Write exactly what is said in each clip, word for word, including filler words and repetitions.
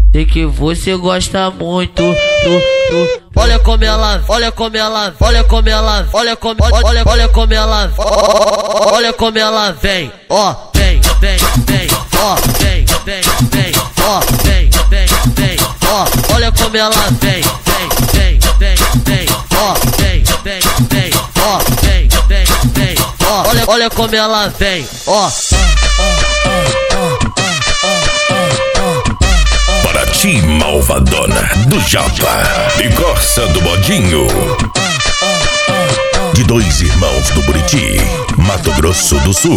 Sei que você gosta muito. Tu, tu. Olha como ela, olha como ela, olha como ela, olha como, olha, olha como ela, olha como ela vem, ó, vem, vem, vem, ó, vem, vem, vem, ó, vem, vem, vem, ó, olha como ela vem, vem, vem, vem, vem, ó, vem, vem, vem, ó, vem, vem, vem, ó, olha, olha como ela vem, ó. Ti malvadona do Japa e Corsa do Bodinho, de dois irmãos do Buriti, Mato Grosso do Sul.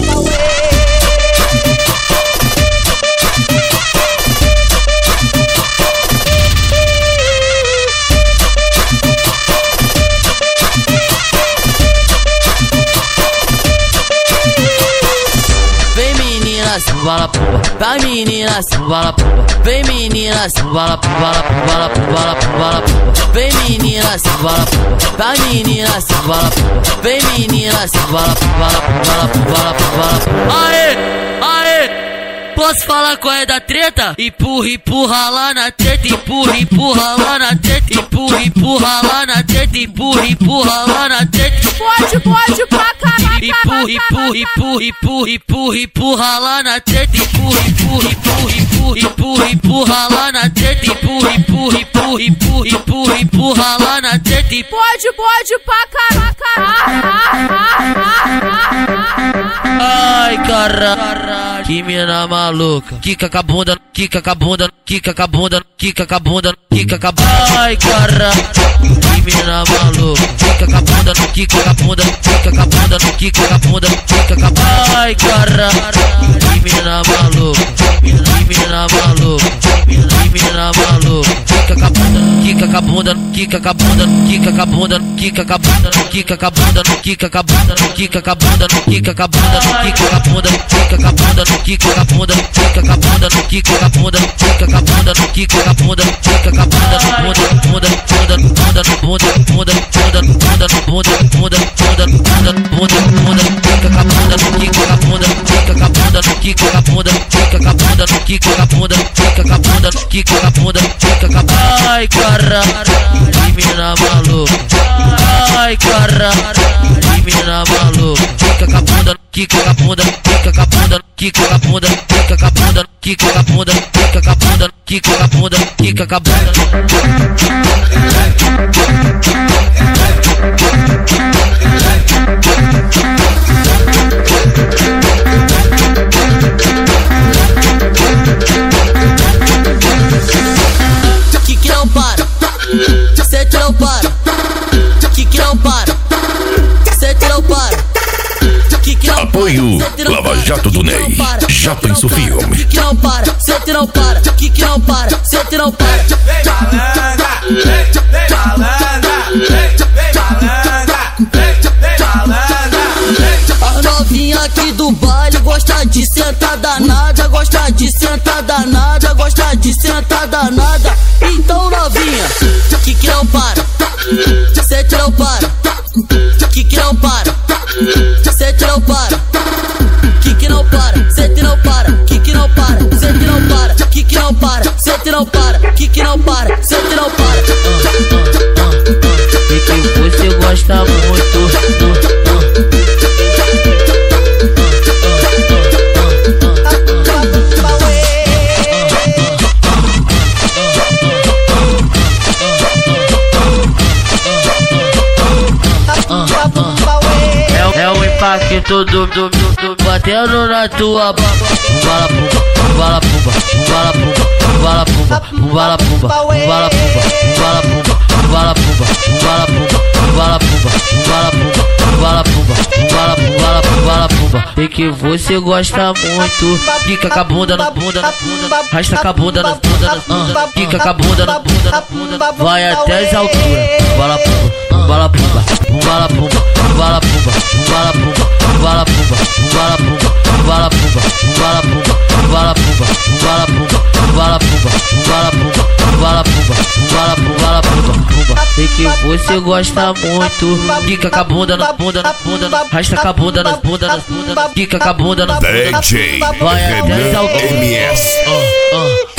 Bala pumba, vai menina, bala pumba, vem menina, bala pumba, bala pumba, bala pumba, bala pumba, vem menina, bala pumba, vai menina, bala pumba, vem menina, bala pumba, bala pumba, bala pumba, bala pumba. Aê, aê! Posso falar qual é da treta? Empurra, empurra lá na treta, empurra, empurra lá na treta, empurra, empurra lá na treta, empurra, empurra lá na treta. Pode, pode pra caralho. Empurra, empurra, empurra, empurra, empurra, empurra lá na treta, empurra, empurra, empurra, empurra, empurra, empurra lá na treta, empurra, empurra, empurra, empurra, empurra, empurra lá na treta. Pode, pode pra caralho. Ai, caralho, que mina maluca. Quica com a bunda, quica com a bunda, quica com a bunda, quica com a bunda, quica com a bunda. Ai, caralho, que mina maluca. Quica com a bunda, quica com a bunda, quica com a bunda, quica com a bunda, quica com a bunda. Ai, caralho, que mina maluca. Que mina maluca, que mina maluca. Quica com a bunda, quica com a bunda, quica com a bunda, quica com a bunda, quica com a bunda, quica com a bunda, quica com a bunda, quica com a bunda, quica com a bunda, quica com a bunda, quica com a bunda, quica com a bunda, quica com a bunda, quica com a bunda, quica com a bunda, quica com a bunda, quica com a bunda, bunda, bunda, bunda, bunda, bunda, bunda, bunda, bunda, bunda, bunda, bunda, bunda, bunda, bunda, quica com a bunda, quica com a bunda, quica com a bunda, quica com a bunda, quica com a bunda, quica com a bunda, quica com a bunda, quica com a bunda, quica com a bunda. Ai, caralho, que mina maluca. Ai, caralho, que mina maluca. Quica com a bunda, quica com a bunda, quica com a bunda, quica com a bunda, quica com a bunda, quica com a bunda, quica com a bunda, quica com a bunda, quica com a bunda. Que que não para, cê que não para, que que não para, cê que não para. Apoio Lava Jato do Ney, Japa em Filme. Que que não para, cê que não para, que que não para, cê que não para. Vem malandra, vem, vem malandra, vem, vem malandra, vem, vem malandra, vem. As novinha aqui do baile gosta de sentar danada, gosta de sentar danada, gosta de sentar danada. Então novinha, que que não para, cê que não para, que que não para, cê que não para, que que não para, cê que não para, que que não para, cê que não para, que que não para, cê que não para, que que não para, cê que não para. Sei que você gosta muito. É o impacto do, do, do, do batendo na tua baba. Bala pumba, bala pumba, bala pumba, bala pumba, bala pumba, bala pumba, bala pumba, bala pumba, bala pumba, bala pumba, bala pumba, bala pumba, bala pumba, bala pumba. Sei que você gosta muito. Fica com a bunda na bunda, na bunda, rasta com a bunda na bunda, na bunda, fica com a bunda na bunda, na bunda, vai até as alturas. Bala pumba, bala pumba, bala pumba, bala pumba, bala pumba, bala pumba, bala pumba, bala pumba, bala pumba, bala pumba, bala pumba, bala pumba, bala pumba, bala pumba, bala pumba, bala pumba, pumba. Sei que você gosta muito. Fica com a bunda na bunda, na bunda, rasta com a bunda na bunda, na bunda, fica com a bunda na bunda, D J vai até as alturas. M S. Uh, uh.